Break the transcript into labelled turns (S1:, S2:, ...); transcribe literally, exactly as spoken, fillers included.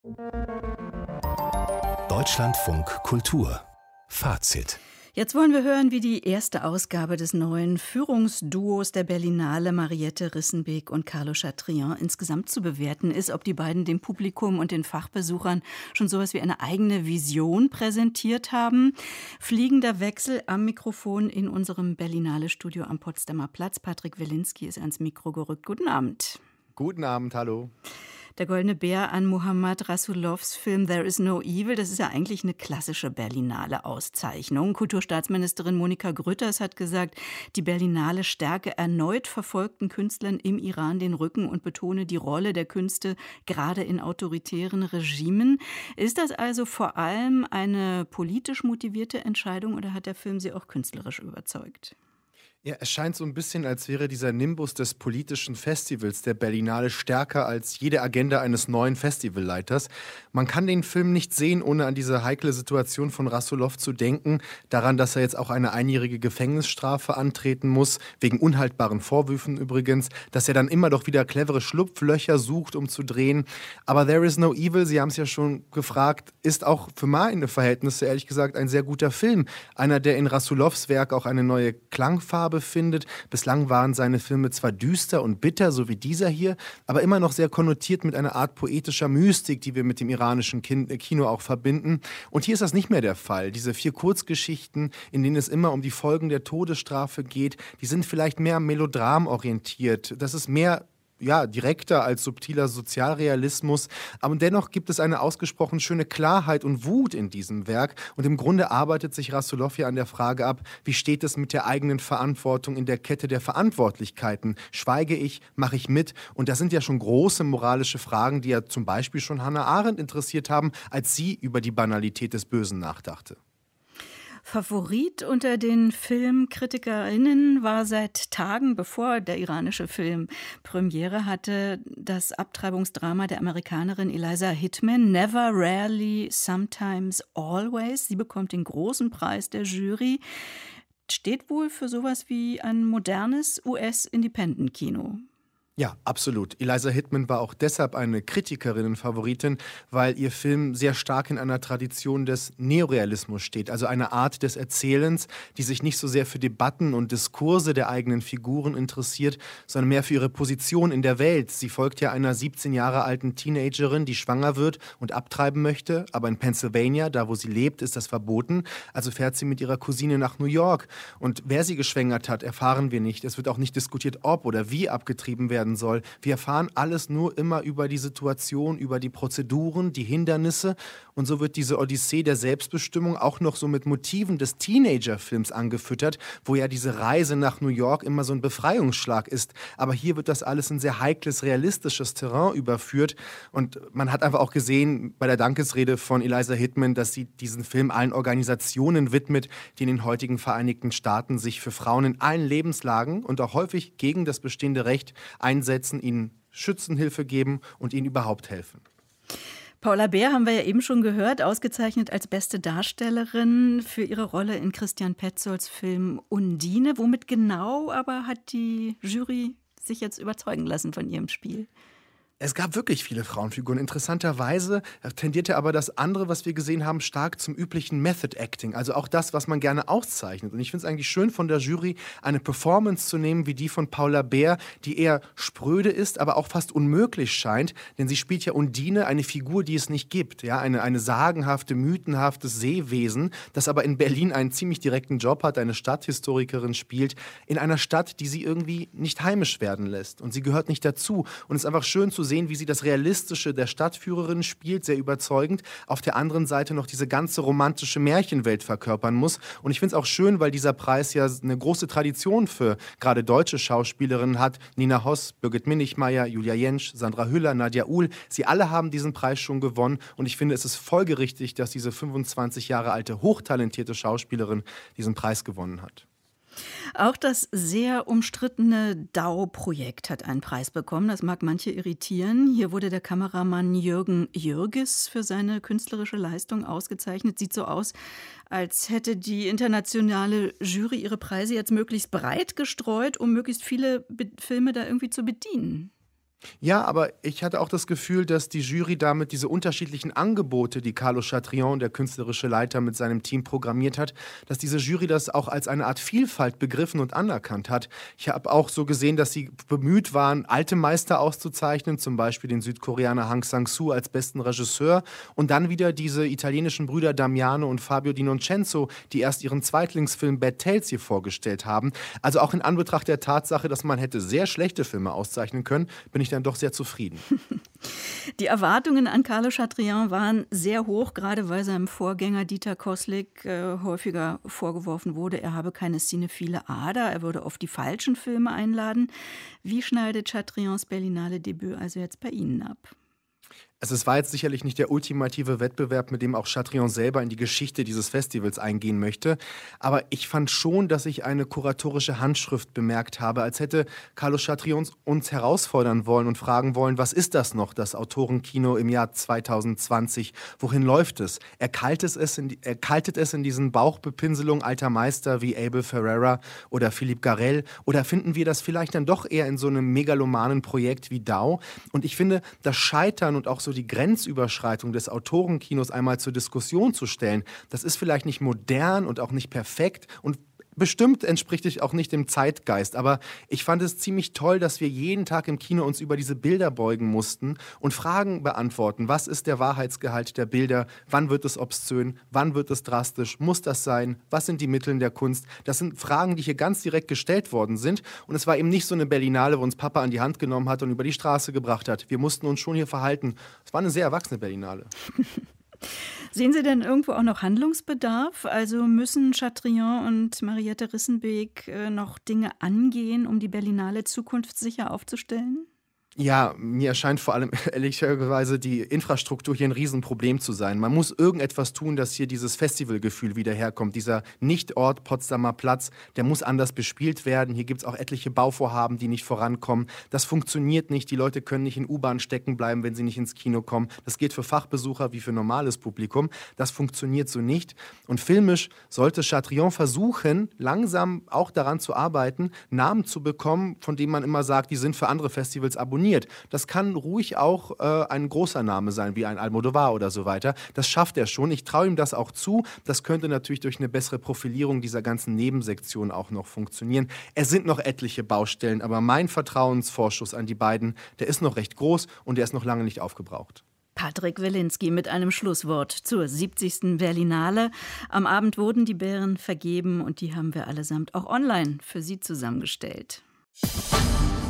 S1: Deutschlandfunk Kultur Fazit.
S2: Jetzt wollen wir hören, wie die erste Ausgabe des neuen Führungsduos der Berlinale Mariette Rissenbeek und Carlo Chatrian insgesamt zu bewerten ist, ob die beiden dem Publikum und den Fachbesuchern schon sowas wie eine eigene Vision präsentiert haben. Fliegender Wechsel am Mikrofon in unserem Berlinale-Studio am Potsdamer Platz. Patrick Wilinski ist ans Mikro gerückt. Guten Abend.
S3: Guten Abend, hallo.
S2: Der Goldene Bär an Mohammad Rasulovs Film There is no evil, das ist ja eigentlich eine klassische Berlinale-Auszeichnung. Kulturstaatsministerin Monika Grütters hat gesagt, die Berlinale stärke erneut verfolgten Künstlern im Iran den Rücken und betone die Rolle der Künste gerade in autoritären Regimen. Ist das also vor allem eine politisch motivierte Entscheidung oder hat der Film Sie auch künstlerisch überzeugt?
S3: Ja, es scheint so ein bisschen, als wäre dieser Nimbus des politischen Festivals der Berlinale stärker als jede Agenda eines neuen Festivalleiters. Man kann den Film nicht sehen, ohne an diese heikle Situation von Rasulov zu denken, daran, dass er jetzt auch eine einjährige Gefängnisstrafe antreten muss, wegen unhaltbaren Vorwürfen übrigens, dass er dann immer doch wieder clevere Schlupflöcher sucht, um zu drehen. Aber There is no evil, Sie haben es ja schon gefragt, ist auch für meine Verhältnisse ehrlich gesagt ein sehr guter Film. Einer, der in Rasulovs Werk auch eine neue Klangfarbe findet. Bislang waren seine Filme zwar düster und bitter, so wie dieser hier, aber immer noch sehr konnotiert mit einer Art poetischer Mystik, die wir mit dem iranischen Kino auch verbinden. Und hier ist das nicht mehr der Fall. Diese vier Kurzgeschichten, in denen es immer um die Folgen der Todesstrafe geht, die sind vielleicht mehr melodramorientiert. Das ist mehr ja, direkter als subtiler Sozialrealismus. Aber dennoch gibt es eine ausgesprochen schöne Klarheit und Wut in diesem Werk. Und im Grunde arbeitet sich Rasulov ja an der Frage ab, wie steht es mit der eigenen Verantwortung in der Kette der Verantwortlichkeiten? Schweige ich, mache ich mit? Und das sind ja schon große moralische Fragen, die ja zum Beispiel schon Hannah Arendt interessiert haben, als sie über die Banalität des Bösen nachdachte.
S2: Favorit unter den Filmkritikerinnen war seit Tagen, bevor der iranische Film Premiere hatte, das Abtreibungsdrama der Amerikanerin Eliza Hittman, Never, Rarely, Sometimes, Always. Sie bekommt den großen Preis der Jury. Steht wohl für sowas wie ein modernes U S-Independent-Kino.
S3: Ja, absolut. Eliza Hittman war auch deshalb eine Kritikerinnenfavoritin, weil ihr Film sehr stark in einer Tradition des Neorealismus steht, also eine Art des Erzählens, die sich nicht so sehr für Debatten und Diskurse der eigenen Figuren interessiert, sondern mehr für ihre Position in der Welt. Sie folgt ja einer siebzehn Jahre alten Teenagerin, die schwanger wird und abtreiben möchte, aber in Pennsylvania, da wo sie lebt, ist das verboten. Also fährt sie mit ihrer Cousine nach New York. Und wer sie geschwängert hat, erfahren wir nicht. Es wird auch nicht diskutiert, ob oder wie abgetrieben werden soll. Wir erfahren alles nur immer über die Situation, über die Prozeduren, die Hindernisse. Und so wird diese Odyssee der Selbstbestimmung auch noch so mit Motiven des Teenager-Films angefüttert, wo ja diese Reise nach New York immer so ein Befreiungsschlag ist. Aber hier wird das alles in sehr heikles, realistisches Terrain überführt. Und man hat einfach auch gesehen bei der Dankesrede von Eliza Hittman, dass sie diesen Film allen Organisationen widmet, die in den heutigen Vereinigten Staaten sich für Frauen in allen Lebenslagen und auch häufig gegen das bestehende Recht einsetzen, ihnen Schützenhilfe geben und ihnen überhaupt helfen.
S2: Paula Beer haben wir ja eben schon gehört, ausgezeichnet als beste Darstellerin für ihre Rolle in Christian Petzolds Film Undine. Womit genau aber hat die Jury sich jetzt überzeugen lassen von ihrem Spiel?
S3: Es gab wirklich viele Frauenfiguren. Interessanterweise tendierte aber das andere, was wir gesehen haben, stark zum üblichen Method Acting. Also auch das, was man gerne auszeichnet. Und ich finde es eigentlich schön von der Jury, eine Performance zu nehmen wie die von Paula Beer, die eher spröde ist, aber auch fast unmöglich scheint. Denn sie spielt ja Undine, eine Figur, die es nicht gibt. Ja? Eine, eine sagenhafte, mythenhaftes Seewesen, das aber in Berlin einen ziemlich direkten Job hat, eine Stadthistorikerin spielt, in einer Stadt, die sie irgendwie nicht heimisch werden lässt. Und sie gehört nicht dazu. Und es ist einfach schön zu sehen, wie sie das Realistische der Stadtführerin spielt, sehr überzeugend. Auf der anderen Seite noch diese ganze romantische Märchenwelt verkörpern muss. Und ich finde es auch schön, weil dieser Preis ja eine große Tradition für gerade deutsche Schauspielerinnen hat. Nina Hoss, Birgit Minichmeier, Julia Jentsch, Sandra Hüller, Nadja Uhl. Sie alle haben diesen Preis schon gewonnen. Und ich finde, es ist folgerichtig, dass diese fünfundzwanzig Jahre alte, hochtalentierte Schauspielerin diesen Preis gewonnen hat.
S2: Auch das sehr umstrittene D A O-Projekt hat einen Preis bekommen. Das mag manche irritieren. Hier wurde der Kameramann Jürgen Jürges für seine künstlerische Leistung ausgezeichnet. Sieht so aus, als hätte die internationale Jury ihre Preise jetzt möglichst breit gestreut, um möglichst viele Be- Filme da irgendwie zu bedienen.
S3: Ja, aber ich hatte auch das Gefühl, dass die Jury damit diese unterschiedlichen Angebote, die Carlos Chatrion, der künstlerische Leiter, mit seinem Team programmiert hat, dass diese Jury das auch als eine Art Vielfalt begriffen und anerkannt hat. Ich habe auch so gesehen, dass sie bemüht waren, alte Meister auszuzeichnen, zum Beispiel den Südkoreaner Hang Sang-soo als besten Regisseur und dann wieder diese italienischen Brüder Damiano und Fabio Di Noncenzo, die erst ihren Zweitlingsfilm Bad Tails hier vorgestellt haben. Also auch in Anbetracht der Tatsache, dass man hätte sehr schlechte Filme auszeichnen können, bin ich dann doch sehr zufrieden.
S2: Die Erwartungen an Carlos Chatrion waren sehr hoch, gerade weil seinem Vorgänger Dieter Koslik äh, häufiger vorgeworfen wurde, er habe keine cinephile Ader, er würde oft die falschen Filme einladen. Wie schneidet Chatrions Berlinale Debüt also jetzt bei Ihnen ab?
S3: Also es war jetzt sicherlich nicht der ultimative Wettbewerb, mit dem auch Chatrion selber in die Geschichte dieses Festivals eingehen möchte. Aber ich fand schon, dass ich eine kuratorische Handschrift bemerkt habe, als hätte Carlos Chatrion uns herausfordern wollen und fragen wollen, was ist das noch, das Autorenkino im Jahr zwanzig zwanzig? Wohin läuft es? Er kaltet es in, er kaltet es in diesen Bauchbepinselungen alter Meister wie Abel Ferrara oder Philippe Garrel? Oder finden wir das vielleicht dann doch eher in so einem megalomanen Projekt wie Dao? Und ich finde, das Scheitern und auch so die Grenzüberschreitung des Autorenkinos einmal zur Diskussion zu stellen, das ist vielleicht nicht modern und auch nicht perfekt und bestimmt entspricht es auch nicht dem Zeitgeist, aber ich fand es ziemlich toll, dass wir jeden Tag im Kino uns über diese Bilder beugen mussten und Fragen beantworten. Was ist der Wahrheitsgehalt der Bilder? Wann wird es obszön? Wann wird es drastisch? Muss das sein? Was sind die Mittel der Kunst? Das sind Fragen, die hier ganz direkt gestellt worden sind und es war eben nicht so eine Berlinale, wo uns Papa an die Hand genommen hat und über die Straße gebracht hat. Wir mussten uns schon hier verhalten. Es war eine sehr erwachsene Berlinale.
S2: Sehen Sie denn irgendwo auch noch Handlungsbedarf? Also müssen Chatrion und Mariette Rissenbeek äh, noch Dinge angehen, um die Berlinale zukunftssicher aufzustellen?
S3: Ja, mir erscheint vor allem ehrlicherweise die Infrastruktur hier ein Riesenproblem zu sein. Man muss irgendetwas tun, dass hier dieses Festivalgefühl wieder herkommt. Dieser Nichtort Potsdamer Platz, der muss anders bespielt werden. Hier gibt es auch etliche Bauvorhaben, die nicht vorankommen. Das funktioniert nicht. Die Leute können nicht in U-Bahn stecken bleiben, wenn sie nicht ins Kino kommen. Das geht für Fachbesucher wie für normales Publikum. Das funktioniert so nicht. Und filmisch sollte Chatrion versuchen, langsam auch daran zu arbeiten, Namen zu bekommen, von denen man immer sagt, die sind für andere Festivals abonniert. Das kann ruhig auch äh, ein großer Name sein, wie ein Almodovar oder so weiter. Das schafft er schon. Ich traue ihm das auch zu. Das könnte natürlich durch eine bessere Profilierung dieser ganzen Nebensektion auch noch funktionieren. Es sind noch etliche Baustellen, aber mein Vertrauensvorschuss an die beiden, der ist noch recht groß und der ist noch lange nicht aufgebraucht.
S2: Patrick Wilinski mit einem Schlusswort zur siebzigsten Berlinale. Am Abend wurden die Bären vergeben und die haben wir allesamt auch online für Sie zusammengestellt.